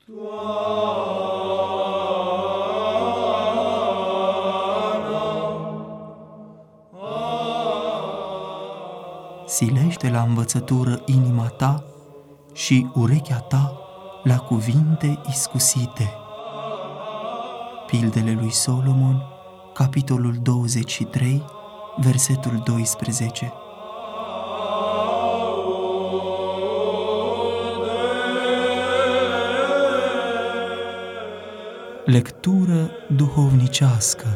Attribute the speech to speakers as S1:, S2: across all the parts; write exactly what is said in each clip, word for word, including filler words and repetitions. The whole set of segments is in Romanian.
S1: Silește la învățătură inima ta și urechea ta la cuvinte iscusite. Pildele lui Solomon, capitolul douăzeci și trei, versetul doisprezece. Lectură duhovnicească.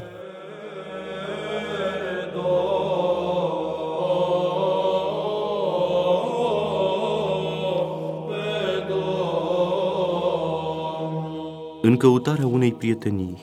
S2: În căutarea unei prietenii.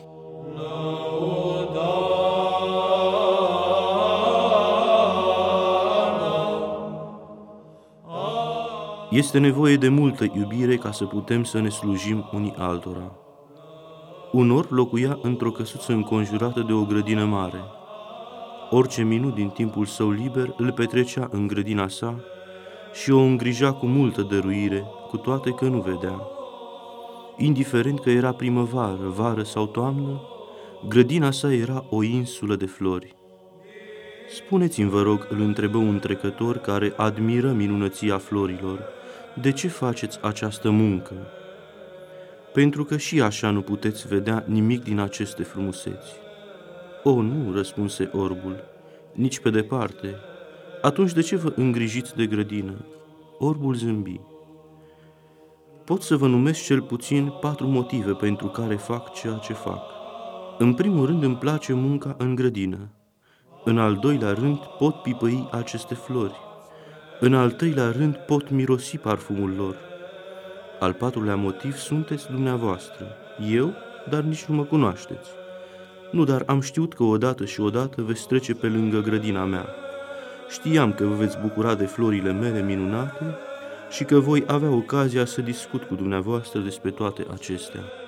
S2: Este nevoie de multă iubire ca să putem să ne slujim unii altora. Un orb locuia într-o căsuță înconjurată de o grădină mare. Orice minut din timpul său liber îl petrecea în grădina sa și o îngrija cu multă dăruire, cu toate că nu vedea. Indiferent că era primăvară, vară sau toamnă, grădina sa era o insulă de flori. Spuneți-mi, vă rog, îl întrebă un trecător care admiră minunăția florilor, de ce faceți această muncă? Pentru că și așa nu puteți vedea nimic din aceste frumuseți. O, nu, răspunse orbul, nici pe departe. Atunci de ce vă îngrijiți de grădină? Orbul zâmbi. Pot să vă numesc cel puțin patru motive pentru care fac ceea ce fac. În primul rând îmi place munca în grădină. În al doilea rând pot pipăi aceste flori. În al treilea rând pot mirosi parfumul lor. Al patrulea motiv sunteți dumneavoastră. Eu, dar nici nu mă cunoașteți. Nu, dar am știut că odată și odată veți trece pe lângă grădina mea. Știam că vă veți bucura de florile mele minunate și că voi avea ocazia să discut cu dumneavoastră despre toate acestea.